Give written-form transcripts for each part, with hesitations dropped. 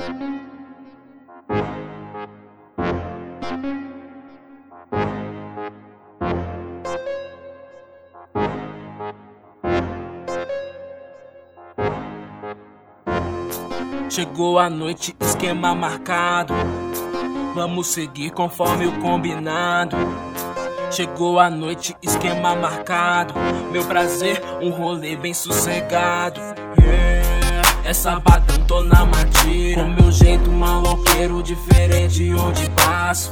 Chegou a noite, esquema marcado. Vamos seguir conforme o combinado. Chegou a noite, esquema marcado. Meu prazer, um rolê bem sossegado. É sabadão, tô na matilha, com meu jeito maloqueiro diferente onde passo.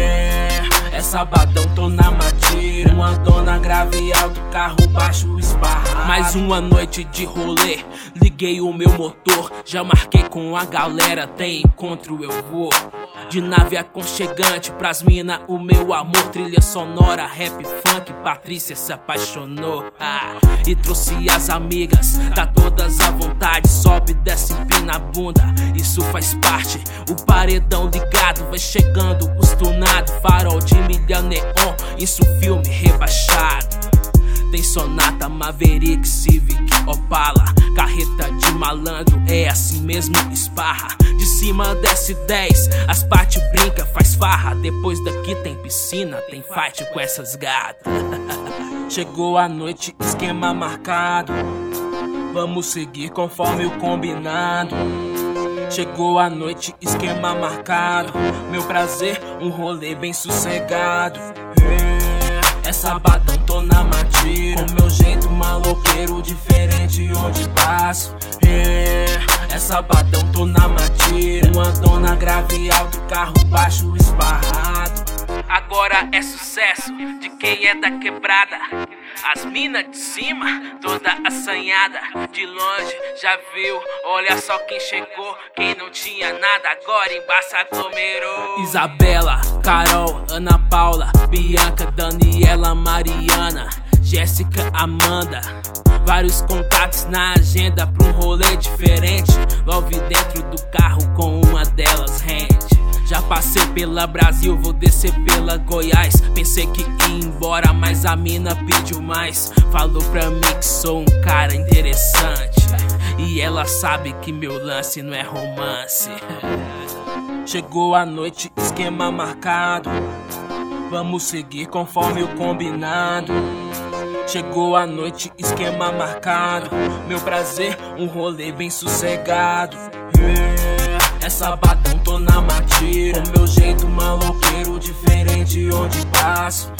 É sabadão, tô na matilha, uma dona grave alto, carro baixo esparrado. Mais uma noite de rolê, liguei o meu motor, já marquei com a galera, tem encontro eu vou. De nave aconchegante pras mina, o meu amor, trilha sonora, rap, funk, Patrícia se apaixonou. E trouxe as amigas, dá todas à vontade, sobe, desce, empina a bunda, isso faz parte. O paredão ligado, vai chegando os tunados, farol de milhão neon, isso filme rebaixado. Tem Sonata, Maverick, Civic, Opala, carreta de malandro, é assim mesmo, esparra. De cima desce 10, as partes brinca, faz farra. Depois daqui tem piscina, tem fight com essas gatas. Chegou a noite, esquema marcado. Vamos seguir conforme o combinado. Chegou a noite, esquema marcado. Meu prazer, um rolê bem sossegado. É sabadão, tô na matilha, com meu jeito maloqueiro diferente onde passo. É sabadão, tô na matilha, uma dona grave alto, carro baixo esparrado. Agora é sucesso de quem é da quebrada. As mina de cima, toda assanhada. De longe já viu, olha só quem chegou. Quem não tinha nada agora embaça aglomerou. Isabela, Carol, Ana Paula, Bianca, Daniela, Mariana, Jéssica, Amanda. Vários contatos na agenda pra um rolê diferente. Love dentro do carro com uma delas rende. Já passei pela Brasil, vou descer pela Goiás. Pensei que ia embora, mas a mina pediu mais. Falou pra mim que sou um cara interessante, e ela sabe que meu lance não é romance. Chegou a noite, esquema marcado. Vamos seguir conforme o combinado. Chegou a noite, esquema marcado. Meu prazer, um rolê bem sossegado. É sabadão, tô na matilha, com meu jeito maloqueiro diferente onde passo.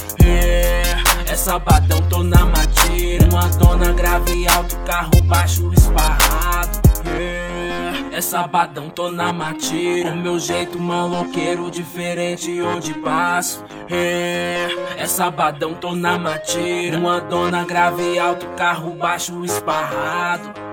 É sabadão, tô na matilha, uma dona grave alto, carro baixo esparrado. É sabadão, tô na matilha, com meu jeito maloqueiro diferente onde passo. É sabadão, tô na matilha, uma dona grave alto, carro baixo esparrado.